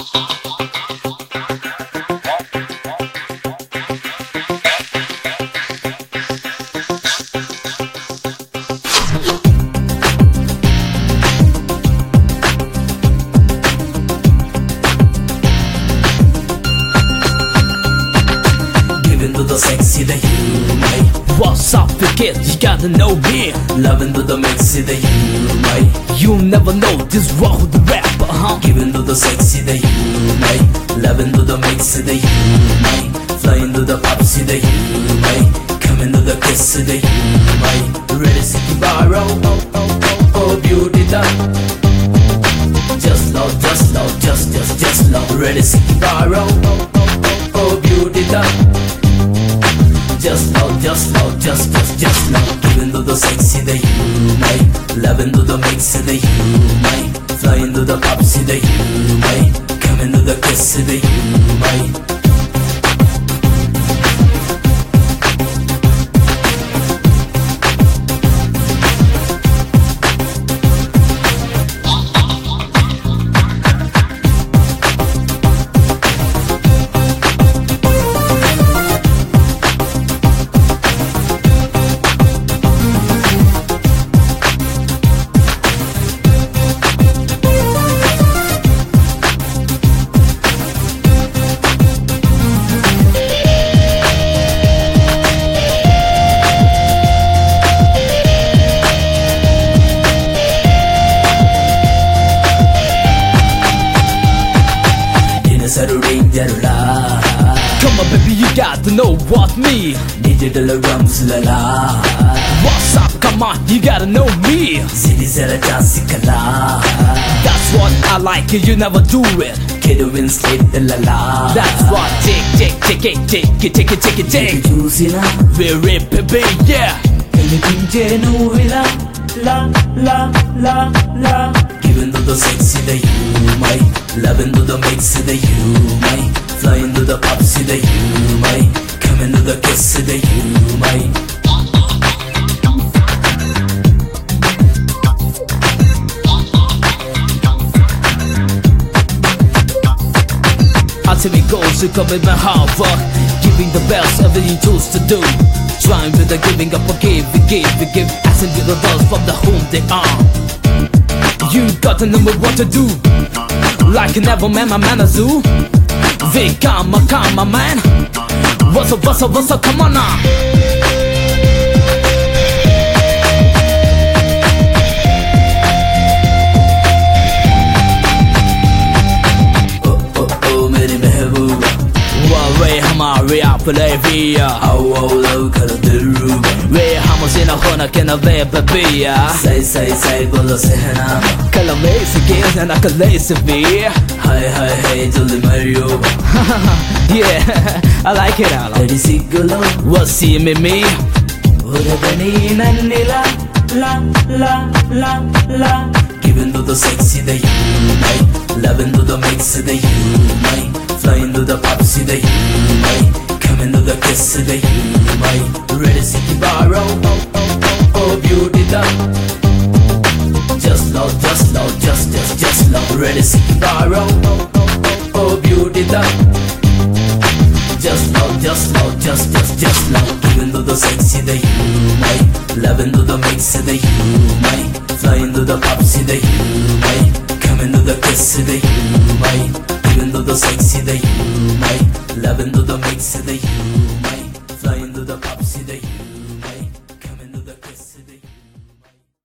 To the sexy the you, mate. What's up, you kid? You gotta know me. Loving to the mixy the you, mate. You never know this raw the rapper, huh? Giving to the sexy the you, mate. Loving to the mixy the you, mate. Flying to the popsy the you, mate. Coming to the kiss the you, mate. Ready city borrow, oh beauty da. Just love, just love, just love. Ready city borrow, oh beauty da. Just love, just love, just love. Giving to the sexy the you, mate. Loving to the mix the you, mate. Flying to the popsy the you, mate. Coming to the kiss the you, mate. Come on baby, you got to know what me. Digital rums la la. What's up, come on, you gotta know me. City zara dance kala. That's what I like, you never do it. Kid wins skate la la. That's what, take it. Juicy na. Very baby, yeah. Anything genu la la. Giving to the sexy the you, mate. Loving to the mix the you, mate. Flying to the popsy the you, mate. Coming to the kiss the you, mate. Until it goes to commitment hard work, giving the best everything you choose to do. Trying with the giving up, give, asking the results from the whom they are. You gotta know what to do. Like you never man, my man a zoo. They come, man. What's up, come on now. हमारे आप labia आओ love कर दिल रूबा वे हम से न होना के न वे बबिया सही बोलो सहना कलमे से के न कले से भी हाय जल्दी मरियो yeah I like it a lot ready sigolo what's see me uragani nannila la giving to the sexy the you, mate. Loving to the mix the you, mate. Flying to the popsy the you, mate. Coming to the kiss the you, mate. Ready city borrow, oh beauty da. Just love, ready city borrow, oh beauty da. Just love, giving to the sexy the you, mate. Loving to the mix the you, mate. Flying to the popsy the you, mate. Coming to the kiss the you, mate. Giving to the sexy the you, mate. Loving to the mix the you.